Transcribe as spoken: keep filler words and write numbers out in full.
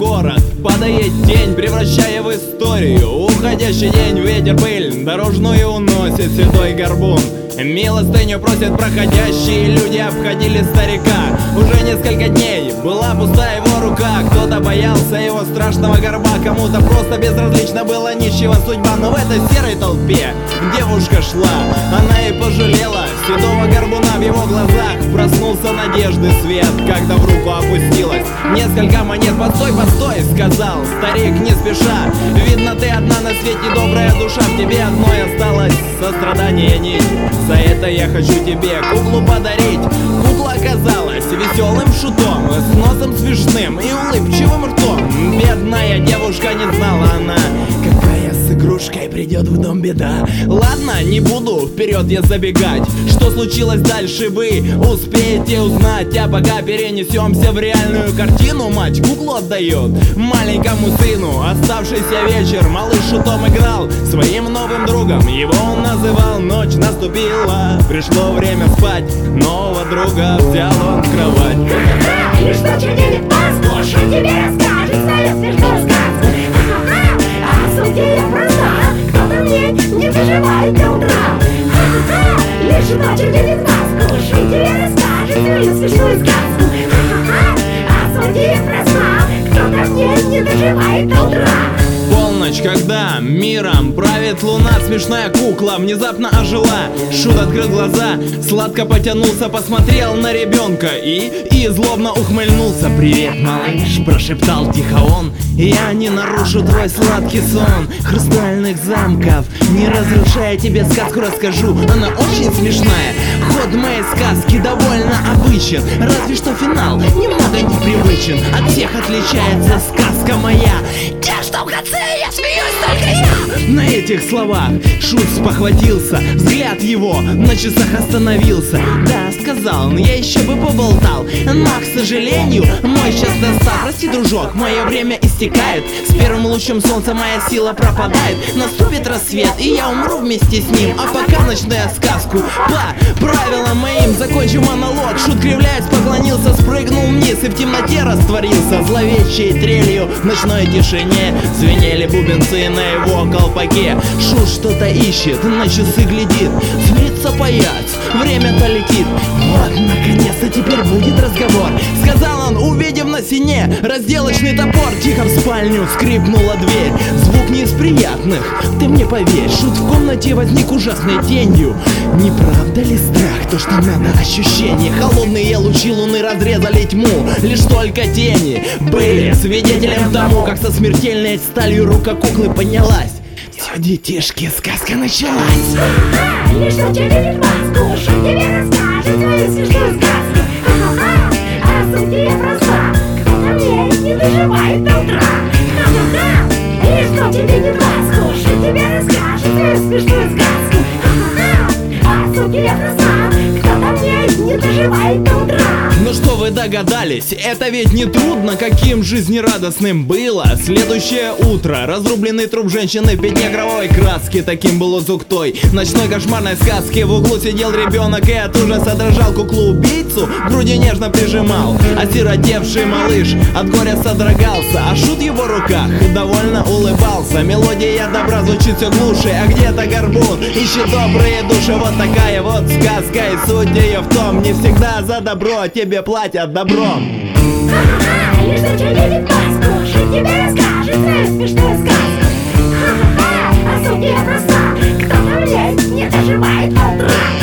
город. Падает тень, превращая в историю. Уходящий день, ветер, пыль дорожную уносит седой горбун. Милостыню просят проходящие люди, обходили старика. Уже несколько дней была пустая его рука. Кто-то боялся его страшного горба, кому-то просто безразлично было ничего судьба. Но в этой серой толпе девушка шла, она и пожалела седого горбуна. В его глазах проснулся надежды свет, когда в руку опустилась несколько монет. Постой, постой, сказал старик не спеша, видно ты одна на свете, добрая душа. В тебе одной осталось сострадание нить. За это я хочу тебе куклу подарить. Кукла оказалась веселым шутом, с носом смешным и улыбчивым ртом. Бедная девушка, не знала она, какая с игрушкой придет в дом беда. Ладно, не буду вперед я забегать. Что случилось дальше, вы успеете узнать. А пока перенесемся в реальную картину. Мать куклу отдает маленькому сыну. Оставшийся вечер малыш шутом играл своим новым другом. Его он называл, ночь наступила, пришло время спать. Нового друга взял он в кровать. Ха-ха-ха, лишь ночью день послушай, тебе расскажет свою смешную сказку. Ха-ха-ха, а суть ее проста, кто-то мне не доживает до утра. Ха-ха-ха, лишь ночью день послушай, тебе расскажет свою смешную сказку. Ха-ха-ха, а суть ее проста, кто-то мне не доживает до утра. Полночь, когда миром правит луна, смешная кукла внезапно ожила. Шут открыл глаза, сладко потянулся, посмотрел на ребенка и, и злобно ухмыльнулся. «Привет, малыш», прошептал тихо он, «я не нарушу твой сладкий сон. Хрустальных замков не разрушая, тебе сказку расскажу, она очень смешная. Ход моей сказки довольно обычен, разве что финал немного непривычен. От всех отличается сказка моя, тем, что в конце я смеюсь только я». На этих словах Шут спохватился, взгляд его на часах остановился. «Да», сказал он, «я еще бы поболтал, но, к сожалению, мой час достал. Прости, дружок, мое время истекает, с первым лучом солнца моя сила пропадает. Наступит рассвет, и я умру вместе с ним, а пока начну я сказку по правилам моим». Закончу монолог, Шут, кривляясь, поклонился, спрыгнул вниз и в темноте растворился. Зловещей трелью в ночной тишине звенели бубенцы на его колпаке. Шут что-то ищет, на часы глядит, злится боясь, время-то летит. «Вот, наконец-то теперь будет разговор», сказал он, увидев на стене разделочный топор. Тихо в спальню скрипнула дверь, звук не из приятных, ты мне поверь. Шут в комнате возник ужасной тенью. Не правда ли страх, то, что надо ощущение? Холодные лучи луны разрезали тьму, лишь только тени были свидетелем тому, как со смертельной сталью рука куклы поднялась. Все, детишки, сказка началась. Ха-ха-ха, лишь ночью день послушай, тебе расскажет свою смешную сказку. Ха-ха-ха, а суть ее проста, кто-то мне не доживает до утра. Ха-ха-ха, лишь ночью день послушай, тебе расскажет свою смешную сказку. Ха-ха-ха, а суть ее проста, кто-то мне не доживает до утра. Ну что, вы догадались? Это ведь не трудно, каким жизнерадостным было следующее утро. Разрубленный труп женщины в пятне кровавой краски, таким был звук той ночной кошмарной сказки. В углу сидел ребенок и от ужаса дрожал, куклу-убийцу в груди нежно прижимал. Осиротевший малыш от горя содрогался, а Шут в его руках довольно улыбался. Мелодия добра звучит все глуше, а где-то горбун ищет добрые души. Вот такая вот сказка, и суть ее в том, не всегда за добро тебе платят добром. Ха-ха-ха, лишь ночью день послушай, тебе расскажет свою смешную сказку. Ха-ха-ха, а суть ее проста, кто-то мне не доживает до утра.